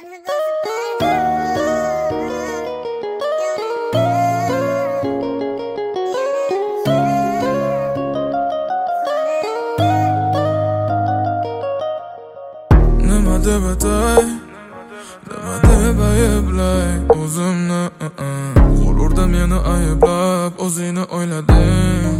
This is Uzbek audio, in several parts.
Nima deb aytay, nima deb ayblay o'zimni G'ururda meni ayblab o'zingni o'ylading.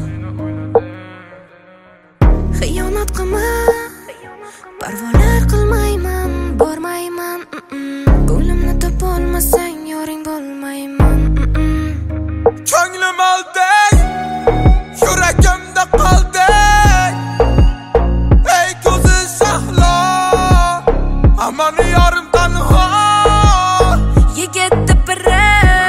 Xiyonat qilma, parvolar qilmayman, bormayman. Ko'nglimni topolmasang yoring bo'lmayman. Ko'nglim olday, yuragimda qolday. Ey ko'zi shahlo, amani yorim tanho. Yigitni biri,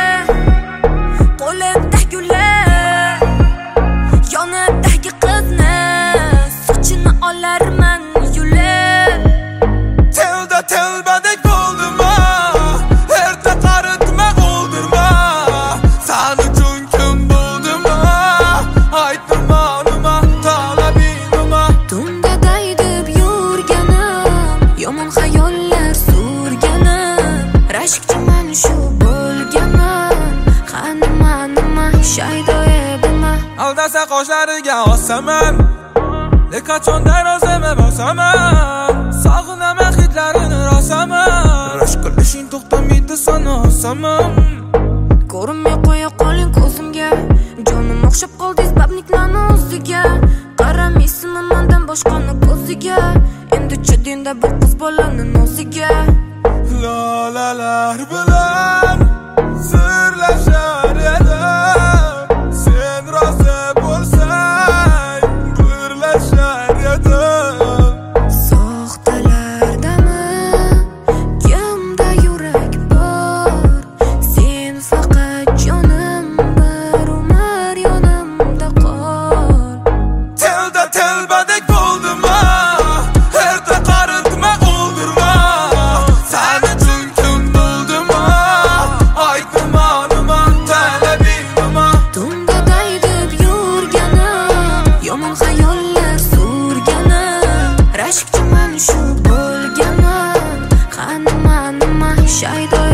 qo'lida gullar, yonidagi qizni sochini olarman yulib. Telbadek bo'ldimma, erta qaritma, o'ldirma. Sen uchun kim bo'ldimma, aytma nima talabing nima. Tunda daydib yurganim, yomon xayollar surganim, rashkchiman shu bo'lganim. Qanima nima shaydo edimma. Aldasa qoshlariga osaman, qachondan o'zimni bosaman. Sog'inaman hidlarini rosaman, rashk qilishing to'xtamaydi sana osaman. Ko'rinmay qo'ya qoling ko'zimga, jonim o'xshab qoldingiz babniklarni o'ziga. Qaramaysinmi mendan boshqani ko'ziga, endi chidinda bir qiz bolani noziga. Lolalar bilan sirlashar edim, sen rozi bo'lsang birlashar edim. Soxtalardami kimda yurak bor, sen faqat jonim, bir umr yonimda qol. Telbadek bo'ldimma, erta qaritma, o'ldirma. Sen uchun kim bo'ldimma, aytma nima talabing nima. Tunda daydib yurganim, yomon xayollar surganim, rashkchiman shu bo'lganim. Qanima nima shaydo